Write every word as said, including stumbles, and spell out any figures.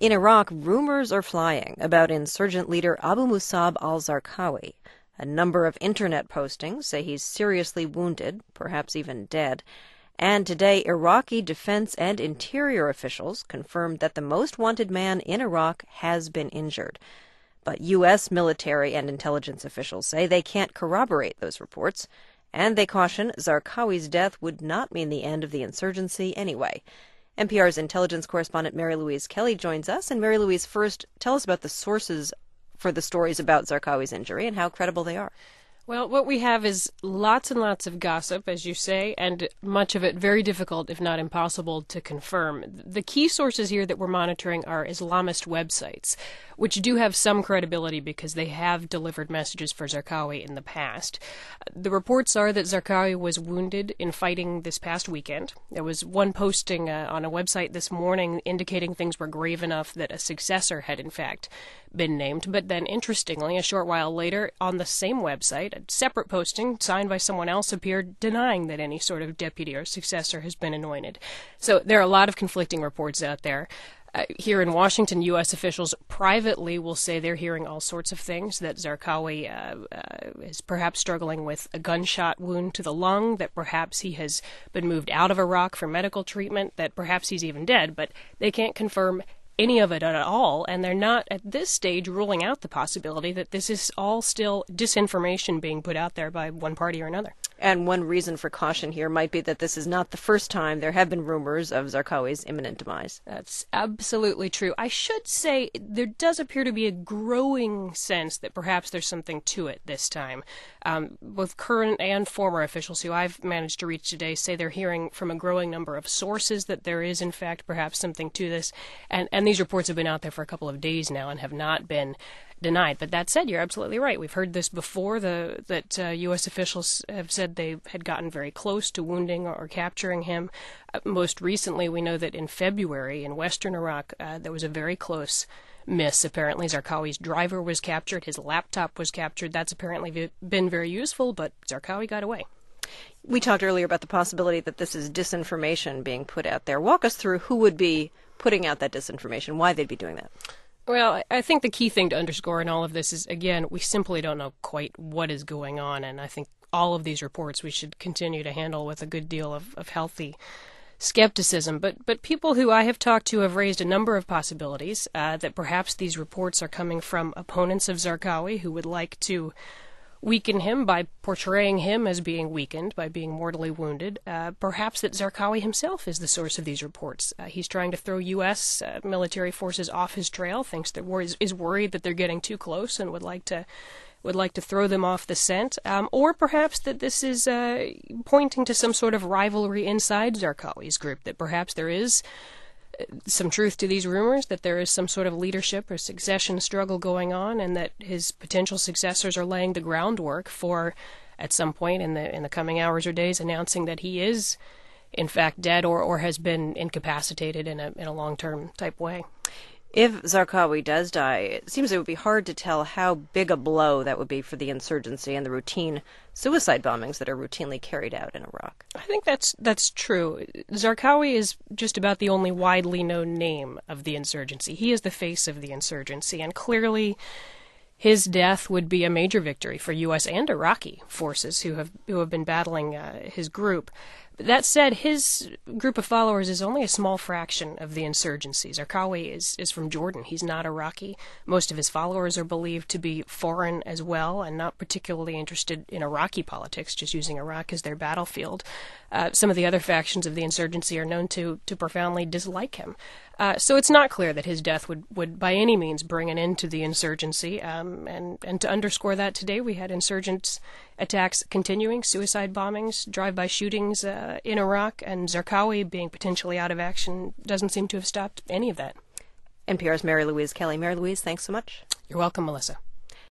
In Iraq, rumors are flying about insurgent leader Abu Musab al-Zarqawi. A number of internet postings say he's seriously wounded, perhaps even dead. And today, Iraqi defense and interior officials confirmed that the most wanted man in Iraq has been injured. But U S military and intelligence officials say they can't corroborate those reports, and they caution Zarqawi's death would not mean the end of the insurgency anyway. N P R's intelligence correspondent Mary Louise Kelly joins us. And Mary Louise, first, tell us about the sources for the stories about Zarqawi's injury and how credible they are. Well, what we have is lots and lots of gossip, as you say, and much of it very difficult, if not impossible, to confirm. The key sources here that we're monitoring are Islamist websites, which do have some credibility because they have delivered messages for Zarqawi in the past. The reports are that Zarqawi was wounded in fighting this past weekend. There was one posting uh, on a website this morning indicating things were grave enough that a successor had, in fact, been named. But then, interestingly, a short while later, on the same website, a separate posting signed by someone else appeared denying that any sort of deputy or successor has been anointed. So there are a lot of conflicting reports out there. Uh, here in Washington, U S officials privately will say they're hearing all sorts of things, that Zarqawi uh, uh, is perhaps struggling with a gunshot wound to the lung, that perhaps he has been moved out of Iraq for medical treatment, that perhaps he's even dead, but they can't confirm any of it at all, and they're not at this stage ruling out the possibility that this is all still disinformation being put out there by one party or another. And one reason for caution here might be that this is not the first time there have been rumors of Zarqawi's imminent demise. That's absolutely true. I should say there does appear to be a growing sense that perhaps there's something to it this time. Um, both current and former officials who I've managed to reach today say they're hearing from a growing number of sources that there is, in fact, perhaps something to this. And, and these reports have been out there for a couple of days now and have not been denied. But that said, you're absolutely right. We've heard this before, the, that uh, U S officials have said they had gotten very close to wounding or, or capturing him. Uh, most recently, we know that in February in western Iraq, uh, there was a very close miss. Apparently, Zarqawi's driver was captured. His laptop was captured. That's apparently been very useful, but Zarqawi got away. We talked earlier about the possibility that this is disinformation being put out there. Walk us through who would be putting out that disinformation, why they'd be doing that. Well, I think the key thing to underscore in all of this is, again, we simply don't know quite what is going on, and I think all of these reports we should continue to handle with a good deal of, of healthy skepticism. But but people who I have talked to have raised a number of possibilities uh, that perhaps these reports are coming from opponents of Zarqawi who would like to weaken him by portraying him as being weakened, by being mortally wounded. Uh, perhaps that Zarqawi himself is the source of these reports. Uh, he's trying to throw U S uh, military forces off his trail, thinks that is, is worried that they're getting too close and would like to would like to throw them off the scent. Um, or perhaps that this is uh, pointing to some sort of rivalry inside Zarqawi's group, that perhaps there is some truth to these rumors, that there is some sort of leadership or succession struggle going on, and that his potential successors are laying the groundwork for, at some point in the in the coming hours or days, announcing that he is, in fact, dead or, or has been incapacitated in a in a long-term type way. If Zarqawi does die, it seems it would be hard to tell how big a blow that would be for the insurgency and the routine suicide bombings that are routinely carried out in Iraq. I think that's that's true. Zarqawi is just about the only widely known name of the insurgency. He is the face of the insurgency, and clearly his death would be a major victory for U S and Iraqi forces who have who have been battling uh, his group. That said, his group of followers is only a small fraction of the insurgency. Zarqawi is, is from Jordan. He's not Iraqi. Most of his followers are believed to be foreign as well and not particularly interested in Iraqi politics, just using Iraq as their battlefield. Uh, some of the other factions of the insurgency are known to, to profoundly dislike him. Uh, so it's not clear that his death would, would by any means bring an end to the insurgency. Um, and, and to underscore that, today we had insurgents attacks continuing, suicide bombings, drive-by shootings uh, in Iraq, and Zarqawi being potentially out of action doesn't seem to have stopped any of that. N P R's Mary Louise Kelly. Mary Louise, thanks so much. You're welcome, Melissa.